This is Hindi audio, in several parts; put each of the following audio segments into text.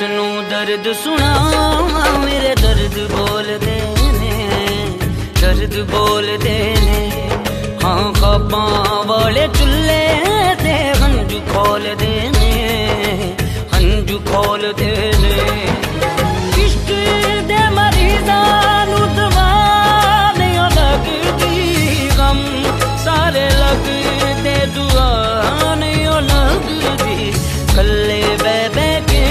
किसनू दर्द सुना मेरे दर्द बोलदे ने, दर्द बोलदे ने। हाँ ख्वाबां वाले चुल्ले ते हंजू खोलदे ने, हंजू खोलदे ने। इश्क दे मरीज़ां नू दवा नहीं लगदी, गम सारे लगदे दुआ नहीं लगदी। कल्ले बह बह के,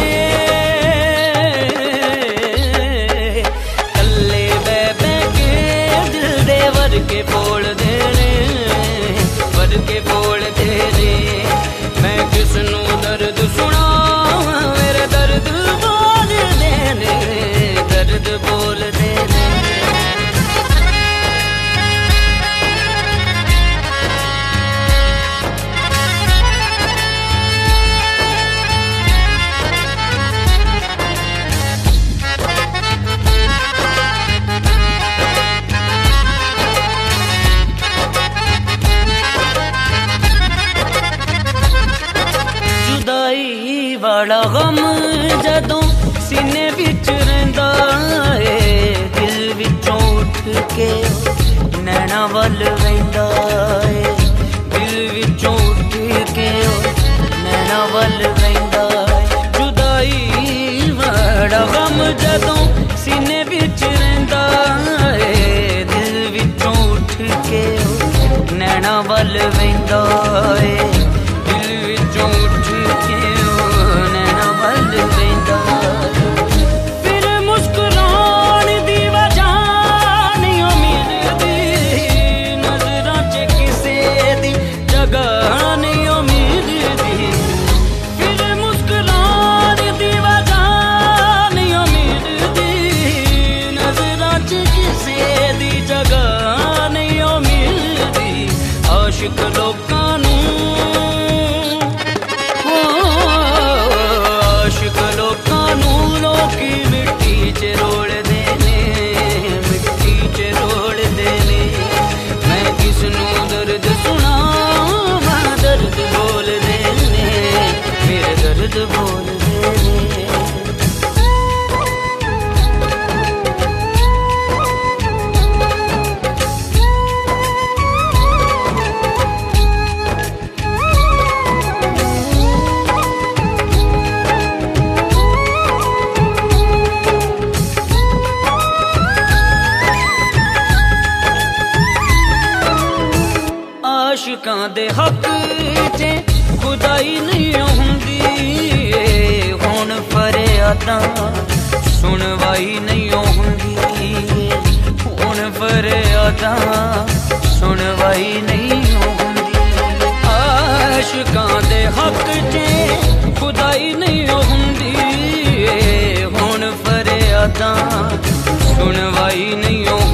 कल्ले बह बह के दिल दे वर के बोल दे ने, वर के बोल दे ने। मैं किसनू दर्द सुना मेरे दर्द बोल दे ने, दर्द बोल दे ने। वाला गम जदों सीने विच रहिंदा है, दिल विचों उठ के नैना वल वहिंदा है, दिल विचों उठ के नैना वल वहिंदा है। जुदाई वाला गम जदों सीने विच रहिंदा है, दिल विचों उठ के नैना वल वहिंदा है, दिल विचों उठ के फिर मुस्कुरान दी वजह नहीं मिलदी, नजरां च किसे दी जगह नहीं मिलदी। फिर मुस्कुरान दी वजह नहीं मिलदी, नजरां च किसे दी जगह नहीं मिलदी। आशिक लोकां नू लोकी मिट्टी च रोड़ देने, मिट्टी च रोड़ देने। मैं किसनू दर्द सुना दर्द बोल देने, मेरे दर्द बोल देने। आशिकां दे हक च खुदाई नहीं हुंदी, हुण फरियादां सुनवाई नहीं हुंदी, हुण फरियादां सुनवाई नहीं हुंदी। आशिकां दे हक च खुदाई नहीं हुंदी, हुण फरियादां सुनवाई नहीं हुंदी।